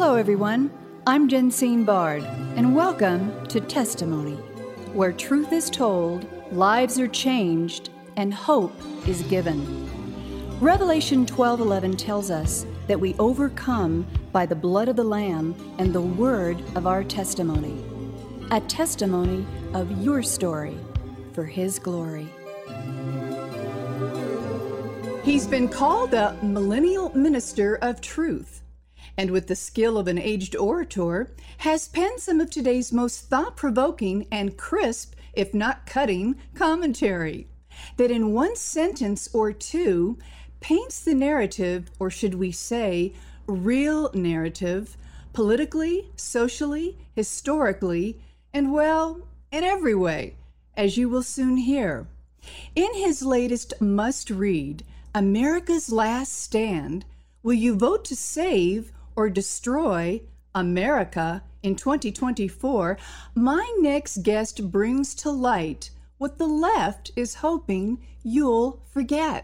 Hello, everyone. I'm Jensine Bard, and welcome to Testimony, where truth is told, lives are changed, and hope is given. Revelation 12:11 tells us that we overcome by the blood of the Lamb and the word of our testimony. A testimony of your story for His glory. He's been called a millennial minister of truth, and with the skill of an aged orator, has penned some of today's most thought-provoking and crisp, if not cutting, commentary that in one sentence or two paints the narrative, or should we say, real narrative, politically, socially, historically, and well, in every way, as you will soon hear. In his latest must-read, America's Last Stand, Will You Vote to Save or Destroy America in 2024, my next guest brings to light what the left is hoping you'll forget.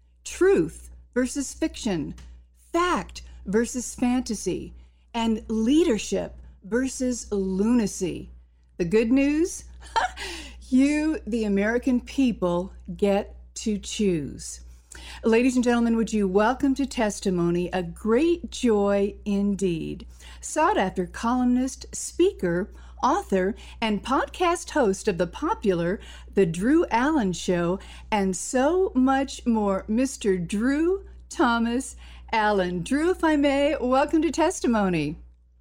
Truth versus fiction, fact versus fantasy, and leadership versus lunacy. The good news? You, the American people, get to choose. Ladies and gentlemen, would you welcome to Testimony, a great joy indeed, sought-after columnist, speaker, author, and podcast host of the popular The Drew Allen Show, and so much more, Mr. Drew Thomas Allen. Drew, if I may, welcome to Testimony.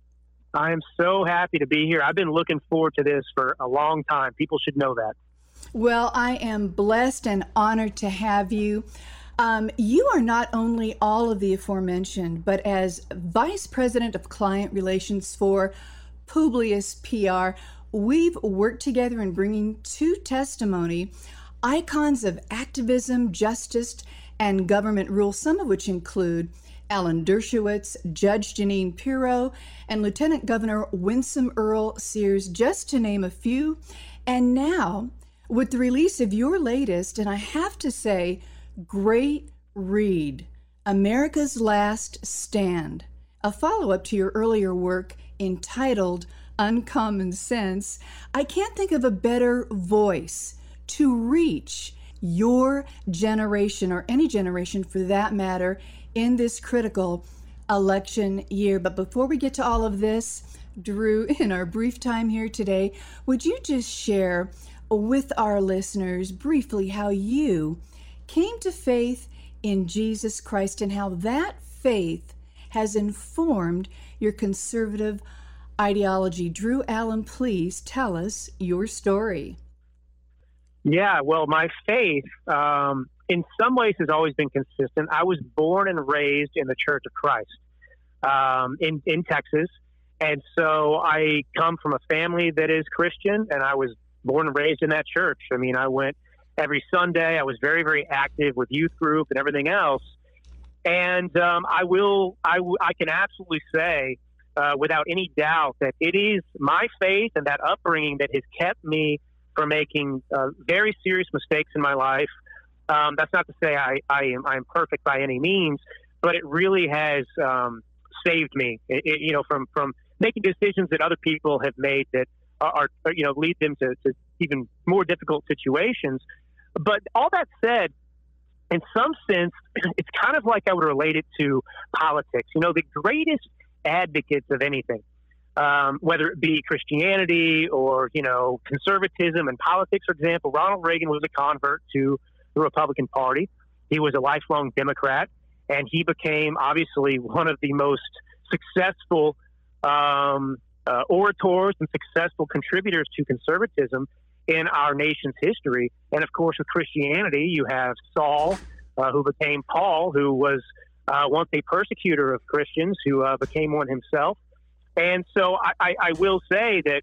I am so happy to be here. I've been looking forward to this for a long time. People should know that. Well, I am blessed and honored to have you. You are not only all of the aforementioned, but as Vice President of Client Relations for Publius PR, we've worked together in bringing to Testimony icons of activism, justice, and government rule, some of which include Alan Dershowitz, Judge Jeanine Pirro, and Lieutenant Governor Winsome Earl Sears, just to name a few. And now, with the release of your latest, and I have to say, great read, America's Last Stand, a follow-up to your earlier work entitled Uncommon Sense, I can't think of a better voice to reach your generation, or any generation for that matter, in this critical election year. But before we get to all of this, Drew, in our brief time here today, would you just share with our listeners briefly how you came to faith in Jesus Christ and how that faith has informed your conservative ideology? Drew Allen, please tell us your story. Yeah, well, my faith, in some ways, has always been consistent. I was born and raised in the Church of Christ in Texas. And so I come from a family that is Christian, and I was born and raised in that church. I mean, I went every Sunday. I was very, very active with youth group and everything else. And I can absolutely say, without any doubt, that it is my faith and that upbringing that has kept me from making very serious mistakes in my life. That's not to say I am perfect by any means, but it really has saved me, from making decisions that other people have made that are lead them to even more difficult situations. But all that said, in some sense, it's kind of like I would relate it to politics. The greatest advocates of anything, whether it be Christianity or, conservatism and politics, for example, Ronald Reagan was a convert to the Republican Party. He was a lifelong Democrat, and he became obviously one of the most successful orators and successful contributors to conservatism in our nation's history. And of course, with Christianity, you have Saul, who became Paul, who was once a persecutor of Christians, who became one himself. And so I will say that,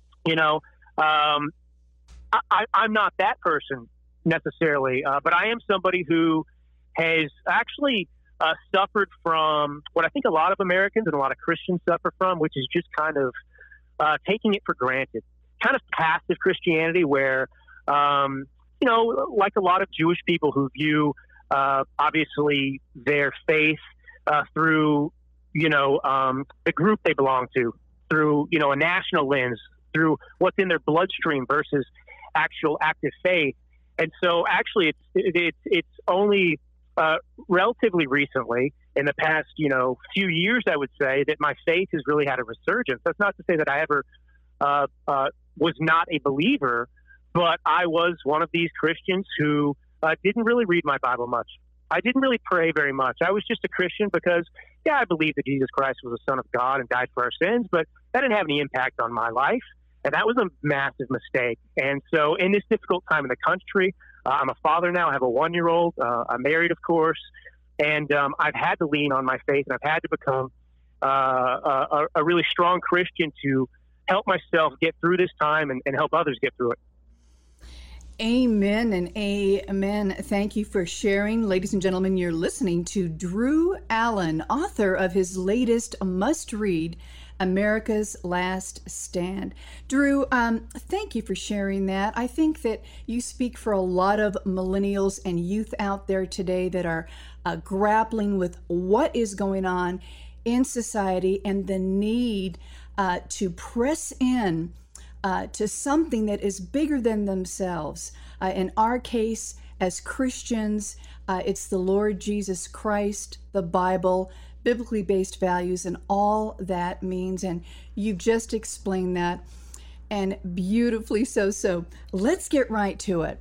I'm not that person necessarily, but I am somebody who has actually suffered from what I think a lot of Americans and a lot of Christians suffer from, which is just kind of taking it for granted. Kind of passive Christianity where, like a lot of Jewish people who view, obviously, their faith through the group they belong to, through, a national lens, through what's in their bloodstream versus actual active faith. And so actually it's only relatively recently, in the past, few years, I would say, that my faith has really had a resurgence. That's not to say that I ever was not a believer, but I was one of these Christians who didn't really read my Bible much. I didn't really pray very much. I was just a Christian because, I believed that Jesus Christ was the Son of God and died for our sins, but that didn't have any impact on my life. And that was a massive mistake. And so in this difficult time in the country, I'm a father now. I have a 1-year-old. I'm married, of course. And I've had to lean on my faith, and I've had to become a really strong Christian to help myself get through this time and help others get through it. Amen and amen. Thank you for sharing. Ladies and gentlemen, you're listening to Drew Allen, author of his latest must-read, America's Last Stand. Drew, thank you for sharing that. I think that you speak for a lot of millennials and youth out there today that are grappling with what is going on in society and the need to press in to something that is bigger than themselves. In our case, as Christians, it's the Lord Jesus Christ, the Bible, biblically based values, and all that means. And you've just explained that, and beautifully so. So let's get right to it.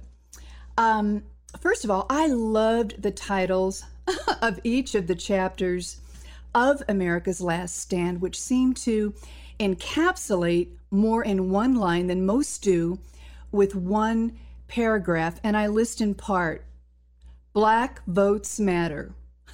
First of all, I loved the titles of each of the chapters of America's Last Stand, which seem to encapsulate more in one line than most do with one paragraph. And I list in part: Black votes matter.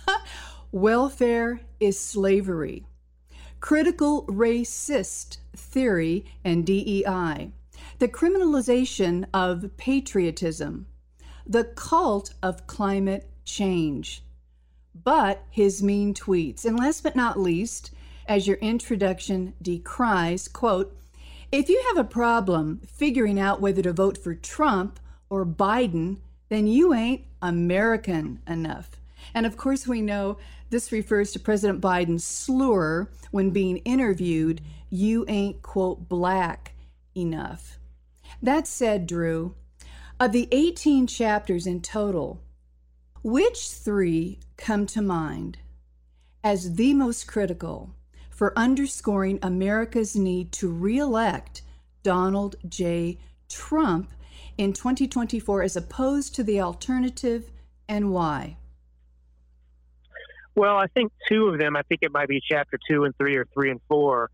Welfare is slavery. Critical racist theory and DEI. The criminalization of patriotism. The cult of climate change. But his mean tweets. And last but not least, as your introduction decries, quote, if you have a problem figuring out whether to vote for Trump or Biden, then you ain't American enough. And of course, we know this refers to President Biden's slur when being interviewed, you ain't, quote, black enough. That said, Drew, of the 18 chapters in total, which 3 come to mind as the most critical for underscoring America's need to re-elect Donald J. Trump in 2024 as opposed to the alternative, and why? Well, I think 2 of them, I think it might be chapter 2 and 3 or 3 and 4.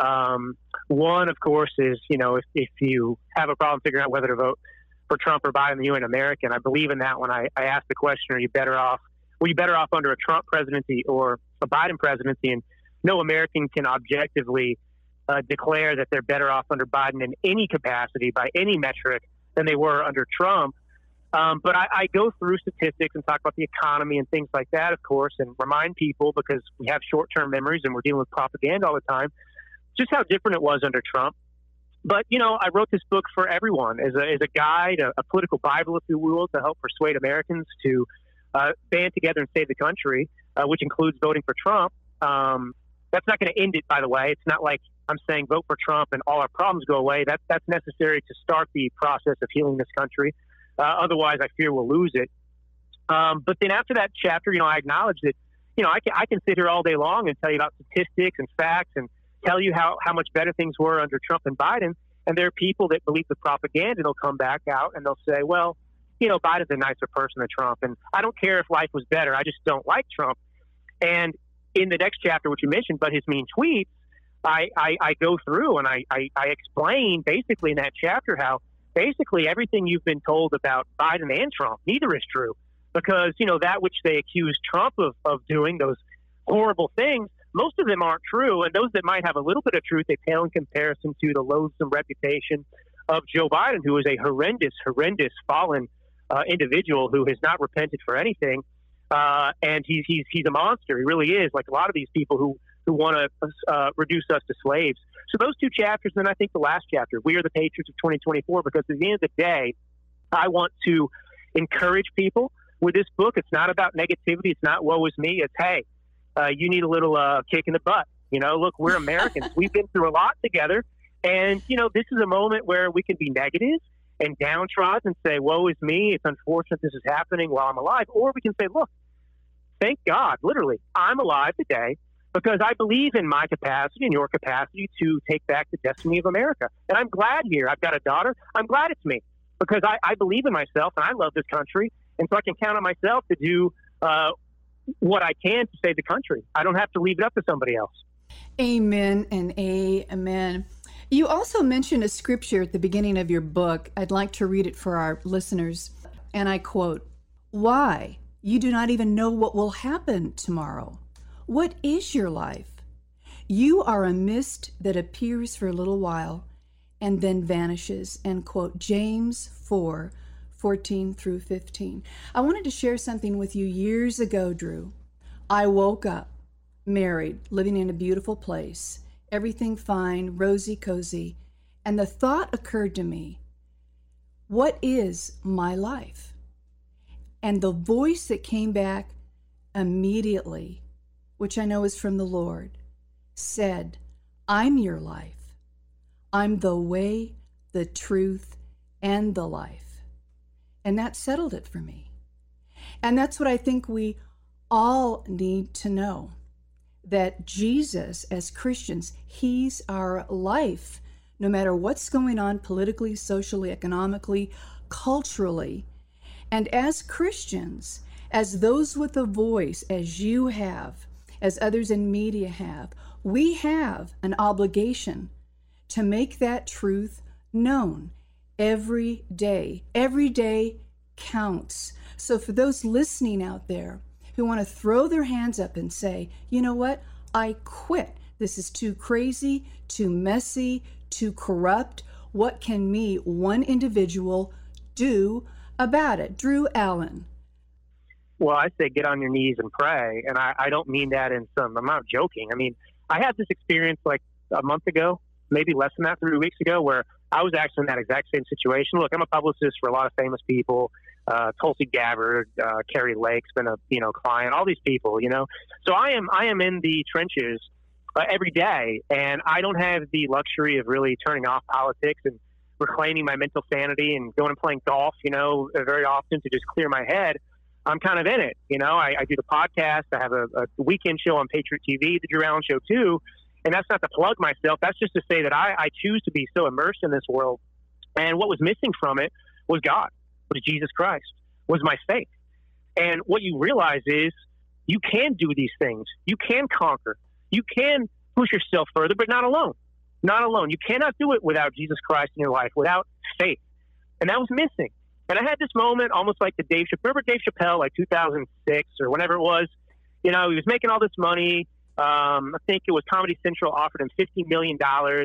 One, of course, is, if you have a problem figuring out whether to vote for Trump or Biden, you ain't American. I believe in that when I asked the question, were you better off under a Trump presidency or a Biden presidency? And no American can objectively declare that they're better off under Biden in any capacity by any metric than they were under Trump. But I go through statistics and talk about the economy and things like that, of course, and remind people, because we have short-term memories and we're dealing with propaganda all the time, just how different it was under Trump. But, I wrote this book for everyone as a guide, a political Bible, if you will, to help persuade Americans to band together and save the country, which includes voting for Trump. That's not going to end it, by the way. It's not like I'm saying vote for Trump and all our problems go away. That's necessary to start the process of healing this country. Otherwise, I fear we'll lose it. But then after that chapter, I acknowledge that, I can sit here all day long and tell you about statistics and facts and tell you how much better things were under Trump and Biden. And there are people that believe the propaganda. They'll come back out and they'll say, well, Biden's a nicer person than Trump. And I don't care if life was better. I just don't like Trump. And in the next chapter, which you mentioned, but his mean tweets, I go through and I explain basically in that chapter how basically everything you've been told about Biden and Trump, neither is true. Because, that which they accuse Trump of doing, those horrible things, most of them aren't true. And those that might have a little bit of truth, they pale in comparison to the loathsome reputation of Joe Biden, who is a horrendous fallen individual who has not repented for anything. And he's a monster. He really is, like a lot of these people who want to reduce us to slaves. So those 2 chapters, and then I think the last chapter, We Are the Patriots of 2024, because at the end of the day, I want to encourage people with this book. It's not about negativity. It's not woe is me. It's, hey, you need a little kick in the butt. Look, we're Americans. We've been through a lot together. And, this is a moment where we can be negative and downtrodden and say, woe is me. It's unfortunate this is happening while I'm alive. Or we can say, look, thank God, literally, I'm alive today because I believe in my capacity and your capacity to take back the destiny of America. And I'm glad here. I've got a daughter. I'm glad it's me because I believe in myself and I love this country. And so I can count on myself to do what I can to save the country. I don't have to leave it up to somebody else. Amen and amen. You also mentioned a scripture at the beginning of your book. I'd like to read it for our listeners. And I quote, "Why? You do not even know what will happen tomorrow. What is your life? You are a mist that appears for a little while and then vanishes." End quote. James 4:14 through 15. I wanted to share something with you years ago, Drew. I woke up, married, living in a beautiful place, everything fine, rosy, cozy, and the thought occurred to me, what is my life? And the voice that came back immediately, which I know is from the Lord, said, I'm your life. I'm the way, the truth, and the life. And that settled it for me. And that's what I think we all need to know, that Jesus, as Christians, he's our life, no matter what's going on politically, socially, economically, culturally. And as Christians, as those with a voice, as you have, as others in media have, we have an obligation to make that truth known every day. Every day counts. So for those listening out there who want to throw their hands up and say, you know what, I quit. This is too crazy, too messy, too corrupt. What can me, one individual, do about it? Drew Allen. Well, I say get on your knees and pray. And I don't mean that I'm not joking. I mean, I had this experience like a month ago, maybe less than that, 3 weeks ago, where I was actually in that exact same situation. Look, I'm a publicist for a lot of famous people. Tulsi Gabbard, Carrie Lake's been a client, all these people, So I am in the trenches every day, and I don't have the luxury of really turning off politics and reclaiming my mental sanity and going and playing golf, very often to just clear my head. I'm kind of in it, I do the podcast. I have a weekend show on Patriot TV, the Drew Allen Show too. And that's not to plug myself. That's just to say that I choose to be so immersed in this world. And what was missing from it was God, was Jesus Christ, was my faith. And what you realize is you can do these things. You can conquer. You can push yourself further, but not alone. Not alone. You cannot do it without Jesus Christ in your life, without faith. And that was missing. And I had this moment almost like remember Dave Chappelle, like 2006 or whenever it was, he was making all this money. I think it was Comedy Central offered him $50 million,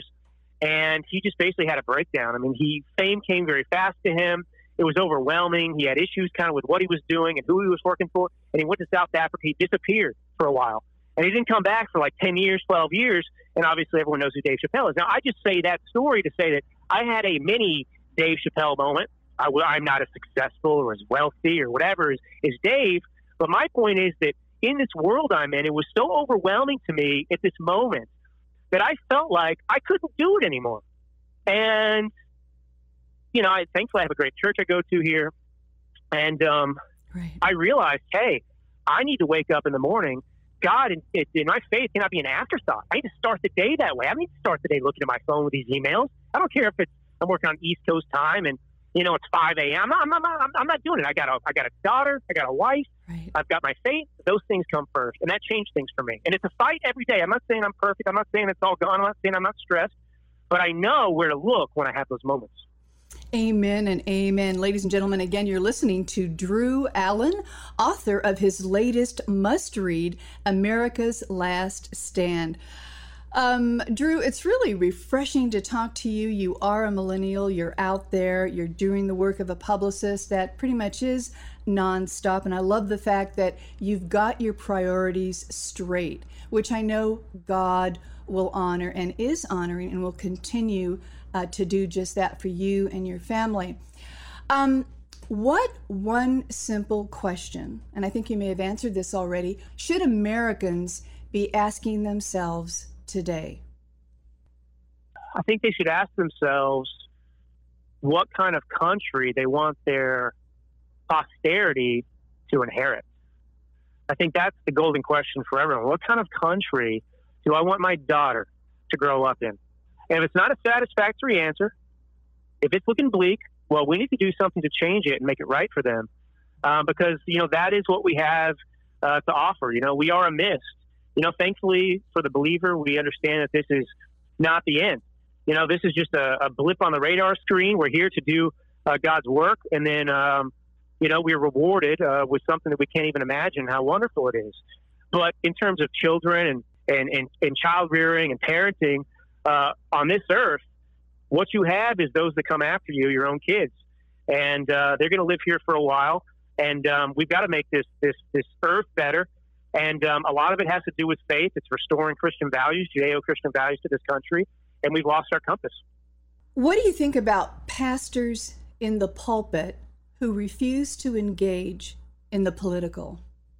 and he just basically had a breakdown. I mean, fame came very fast to him. It was overwhelming. He had issues kind of with what he was doing and who he was working for, and he went to South Africa. He disappeared for a while, and he didn't come back for like 10 years, 12 years, and obviously everyone knows who Dave Chappelle is. Now, I just say that story to say that I had a mini Dave Chappelle moment. I'm not as successful or as wealthy or whatever as Dave, but my point is that in this world I'm in, it was so overwhelming to me at this moment that I felt like I couldn't do it anymore. And, thankfully I have a great church I go to here. And right. I realized, hey, I need to wake up in the morning. God, in my faith, cannot be an afterthought. I need to start the day that way. I need to start the day looking at my phone with these emails. I don't care if I'm working on East Coast time and, it's 5 a.m. I'm not doing it. I got a daughter. I got a wife. Right. I've got my faith. Those things come first. And that changed things for me. And it's a fight every day. I'm not saying I'm perfect. I'm not saying it's all gone. I'm not saying I'm not stressed. But I know where to look when I have those moments. Amen and amen. Ladies and gentlemen, again, you're listening to Drew Allen, author of his latest must-read, America's Last Stand. Drew, it's really refreshing to talk to you. You are a millennial. You're out there. You're doing the work of a publicist that pretty much is nonstop. And I love the fact that you've got your priorities straight, which I know God will honor and is honoring and will continue to do just that for you and your family. What one simple question, and I think you may have answered this already, should Americans be asking themselves today? I think they should ask themselves what kind of country they want their posterity to inherit. I think that's the golden question for everyone. What kind of country do I want my daughter to grow up in? And if it's not a satisfactory answer, if it's looking bleak, well, we need to do something to change it and make it right for them. Because, that is what we have to offer. We are a mist. Thankfully for the believer, we understand that this is not the end. This is just a blip on the radar screen. We're here to do God's work. And then, we're rewarded with something that we can't even imagine how wonderful it is. But in terms of children and child rearing and parenting on this earth, what you have is those that come after you, your own kids. And they're going to live here for a while. And we've got to make this earth better. And a lot of it has to do with faith. It's restoring Christian values, Judeo-Christian values to this country. And we've lost our compass. What do you think about pastors in the pulpit who refuse to engage in the political?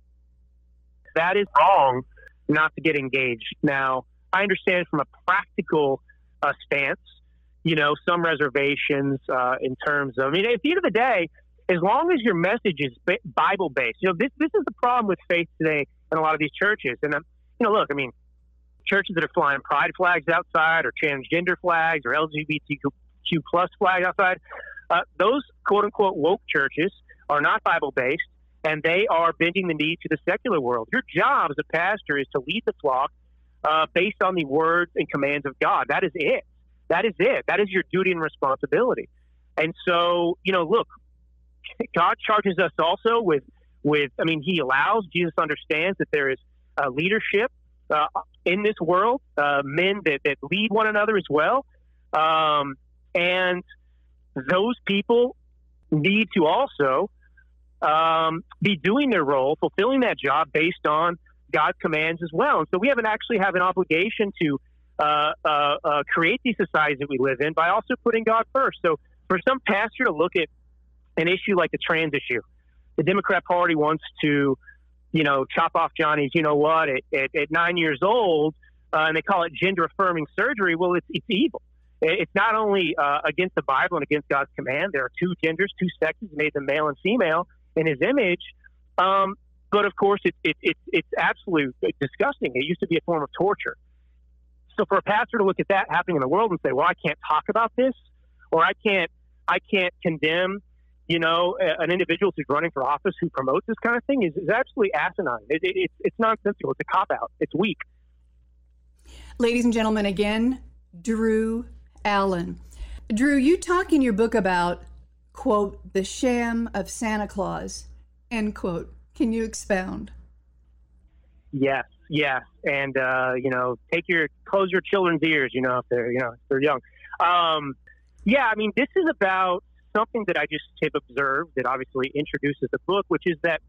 That is wrong not to get engaged. Now, I understand from a practical stance, some reservations in terms of, at the end of the day, as long as your message is Bible-based, this is the problem with faith today in a lot of these churches. And, churches that are flying pride flags outside or transgender flags or LGBTQ plus flags outside, those quote-unquote woke churches are not Bible-based, and they are bending the knee to the secular world. Your job as a pastor is to lead the flock based on the words and commands of God. That is it. That is it. That is your duty and responsibility. And so, look, God charges us also with He allows, Jesus understands that there is leadership in this world, men that lead one another as well. And those people need to also be doing their role, fulfilling that job based on God's commands as well. And so we actually have an obligation to create these societies that we live in by also putting God first. So for some pastor to look at an issue like the trans issue, the Democrat Party wants to, chop off Johnny's, at 9 years old, and they call it gender-affirming surgery. Well, it's evil. It's not only against the Bible and against God's command. There are two genders, two sexes, made them male and female in His image. But of course, it's absolutely disgusting. It used to be a form of torture. So for a pastor to look at that happening in the world and say, "Well, I can't talk about this," or "I can't condemn," an individual who's running for office who promotes this kind of thing is absolutely asinine. It's nonsensical. It's a cop-out. It's weak. Ladies and gentlemen, again, Drew Allen. Drew, you talk in your book about, quote, the sham of Santa Claus, end quote. Can you expound? Yes. And, close your children's ears, if they're young. This is about something that I just have observed that obviously introduces the book, which is that,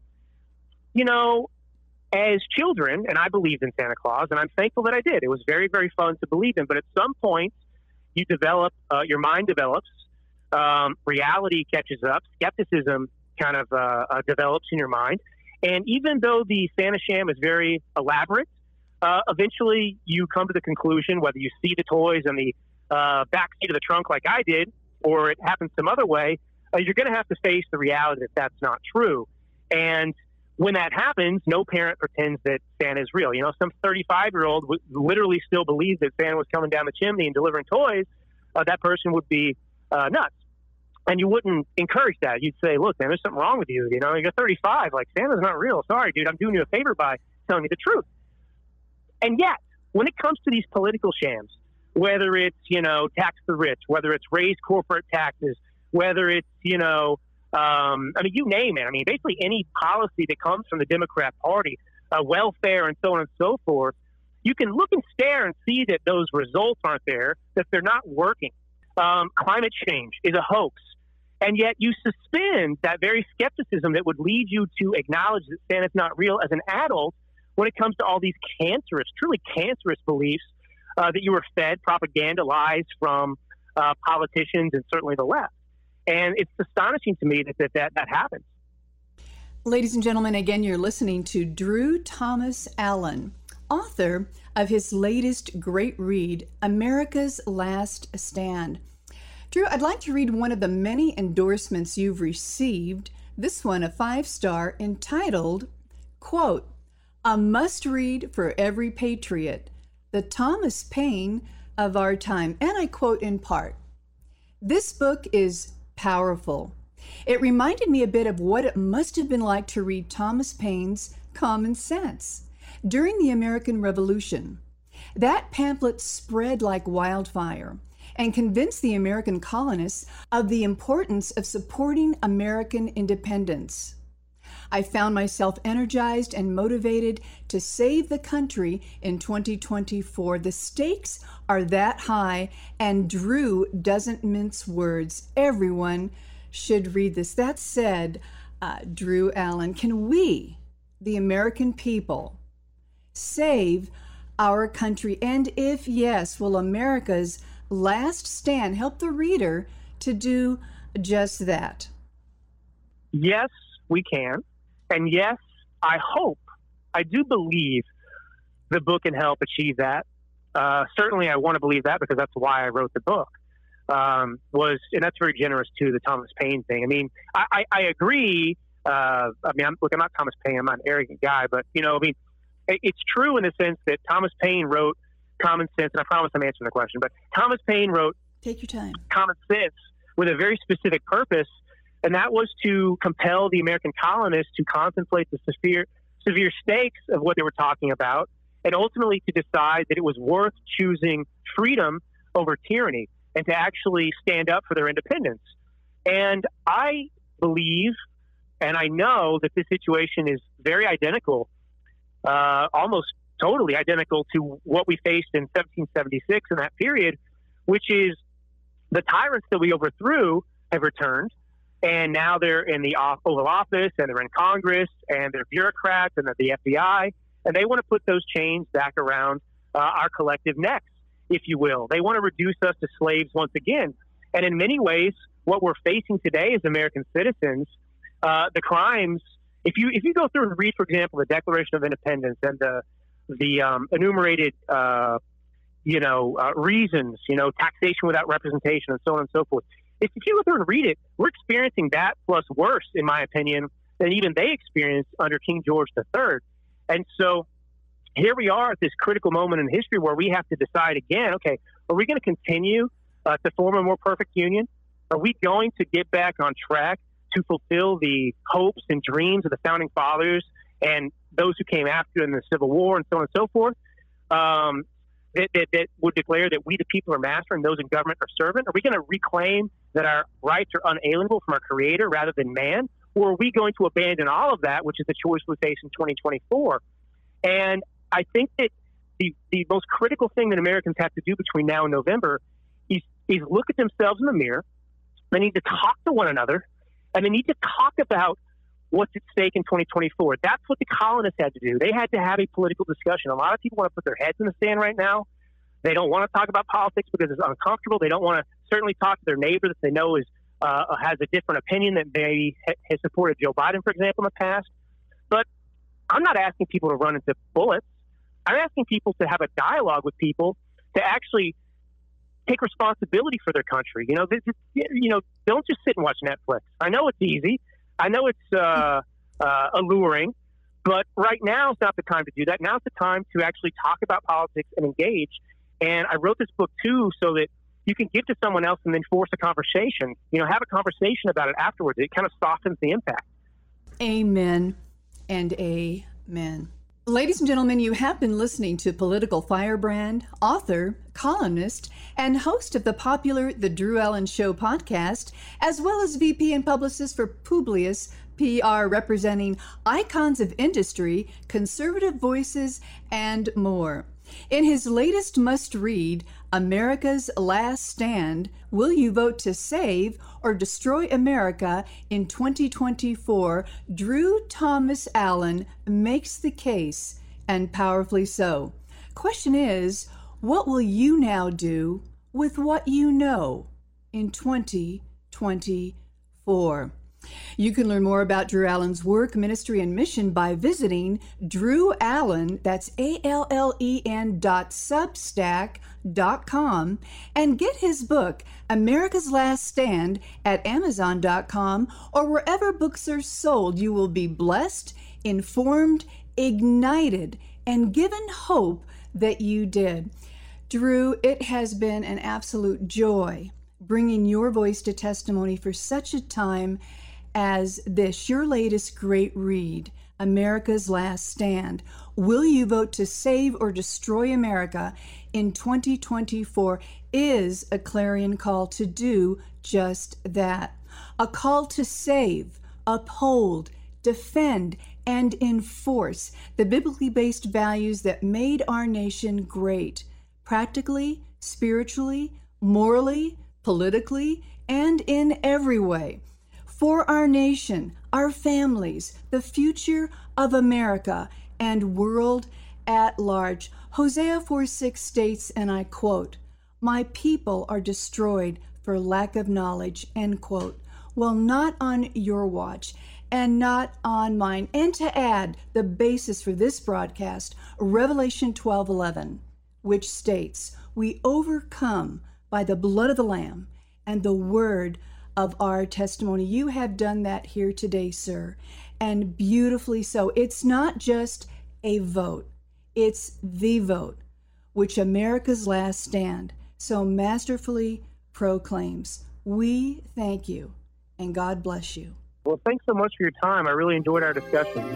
as children, and I believed in Santa Claus, and I'm thankful that I did. It was very, very fun to believe in. But at some point, you develop, your mind develops, reality catches up, skepticism kind of develops in your mind. And even though the Santa sham is very elaborate, eventually you come to the conclusion, whether you see the toys in the back seat of the trunk like I did, or it happens some other way, you're going to have to face the reality that that's not true. And when that happens, no parent pretends that Santa is real. Some 35-year-old would literally still believe that Santa was coming down the chimney and delivering toys. That person would be nuts. And you wouldn't encourage that. You'd say, "Look, man, there's something wrong with you. You're 35. Like, Santa's not real. Sorry, dude. I'm doing you a favor by telling you the truth." And yet, when it comes to these political shams, whether it's, tax the rich, whether it's raise corporate taxes, whether it's, you name it. Basically any policy that comes from the Democrat Party, welfare and so on and so forth, you can look and stare and see that those results aren't there, that they're not working. Climate change is a hoax. And yet you suspend that very skepticism that would lead you to acknowledge that Santa's not real as an adult when it comes to all these truly cancerous beliefs that you were fed, propaganda, lies from politicians and certainly the left. And it's astonishing to me that happens. Ladies and gentlemen, again, you're listening to Drew Thomas Allen, author of his latest great read, America's Last Stand. Drew, I'd like to read one of the many endorsements you've received, this one a 5-star, entitled, quote, "A must-read for every patriot, the Thomas Paine of our time." And I quote in part, "This book is powerful. It reminded me a bit of what it must have been like to read Thomas Paine's Common Sense during the American Revolution. That pamphlet spread like wildfire and convinced the American colonists of the importance of supporting American independence. I found myself energized and motivated to save the country in 2024. The stakes are that high, and Drew doesn't mince words. Everyone should read this." That said, Drew Allen, can we, the American people, save our country? And if yes, will America's Last Stand help the reader to do just that? Yes, we can. And yes, I do believe the book can help achieve that. Certainly I want to believe that because that's why I wrote the book. And that's very generous too, the Thomas Paine thing. I mean, I agree. I'm not Thomas Paine. I'm not an arrogant guy, but it's true in the sense that Thomas Paine wrote Common Sense, and I promise I'm answering the question, but Thomas Paine wrote Take your time. Common Sense with a very specific purpose, and that was to compel the American colonists to contemplate the severe stakes of what they were talking about, and ultimately to decide that it was worth choosing freedom over tyranny and to actually stand up for their independence. And I believe, and I know that this situation is very identical, almost totally identical to what we faced in 1776 in that period, which is the tyrants that we overthrew have returned, and now they're in the Oval Office, and they're in Congress, and they're bureaucrats, and they're the FBI, and they want to put those chains back around our collective necks, if you will. They want to reduce us to slaves once again. And in many ways, what we're facing today as American citizens, the crimes, if you go through and read, for example, the Declaration of Independence and the enumerated reasons, taxation without representation and so on and so forth. If you go through and read it, we're experiencing that plus worse, in my opinion, than even they experienced under King George III. And so here we are at this critical moment in history where we have to decide again, okay, are we going to continue to form a more perfect union? Are we going to get back on track to fulfill the hopes and dreams of the Founding Fathers and those who came after in the Civil War and so on and so forth, that would declare that we the people are master and those in government are servant? Are we going to reclaim that our rights are unalienable from our Creator rather than man? Or are we going to abandon all of that, which is the choice we face in 2024? And I think that the most critical thing that Americans have to do between now and November is look at themselves in the mirror. They need to talk to one another, and they need to talk about what's at stake in 2024. That's what the colonists had to do. They had to have a political discussion. A lot of people want to put their heads in the sand right now. They don't want to talk about politics because it's uncomfortable. They don't want to certainly talk to their neighbor that they know has a different opinion, that maybe has supported Joe Biden, for example, in the past. But I'm not asking people to run into bullets. I'm asking people to have a dialogue with people to actually take responsibility for their country. Don't just sit and watch Netflix. I know it's easy. I know it's alluring, but right now is not the time to do that. Now is the time to actually talk about politics and engage. And I wrote this book too so that you can give to someone else and then force a conversation. Have a conversation about it afterwards. It kind of softens the impact. Amen and amen. Ladies and gentlemen, you have been listening to political firebrand, author, columnist, and host of the popular The Drew Allen Show podcast, as well as VP and publicist for Publius PR, representing icons of industry, conservative voices, and more. In his latest must-read, America's Last Stand, Will You Vote to Save or Destroy America in 2024, Drew Thomas Allen makes the case, and powerfully so. Question is, what will you now do with what you know in 2024? 2024. You can learn more about Drew Allen's work, ministry, and mission by visiting Drew Allen, that's ALLEN.substack.com, and get his book, America's Last Stand, at Amazon.com or wherever books are sold. You will be blessed, informed, ignited, and given hope that you did. Drew, it has been an absolute joy bringing your voice to testimony for such a time as this, your latest great read, America's Last Stand. Will you vote to save or destroy America in 2024 is a clarion call to do just that. A call to save, uphold, defend, and enforce the biblically based values that made our nation great, practically, spiritually, morally, politically, and in every way. For our nation, our families, the future of America, and world at large. Hosea 4:6 states, and I quote, "My people are destroyed for lack of knowledge," end quote. Well, not on your watch and not on mine. And to add the basis for this broadcast, Revelation 12:11, which states, "We overcome by the blood of the Lamb and the word of our testimony." You have done that here today, sir, and beautifully so. It's not just a vote, it's the vote, which America's Last Stand so masterfully proclaims. We thank you, and God bless you. Well, thanks so much for your time. I really enjoyed our discussion.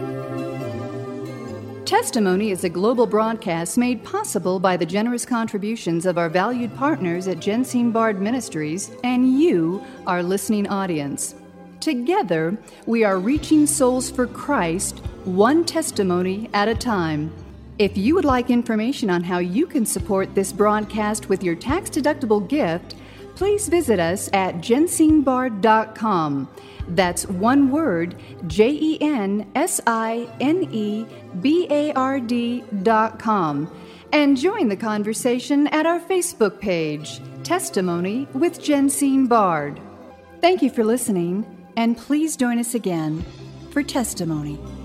Testimony is a global broadcast made possible by the generous contributions of our valued partners at Jensine Bard Ministries and you, our listening audience. Together, we are reaching souls for Christ, one testimony at a time. If you would like information on how you can support this broadcast with your tax-deductible gift, please visit us at jensinebard.com. That's one word, JENSINEBARD.com. And join the conversation at our Facebook page, Testimony with Jensine Bard. Thank you for listening, and please join us again for Testimony.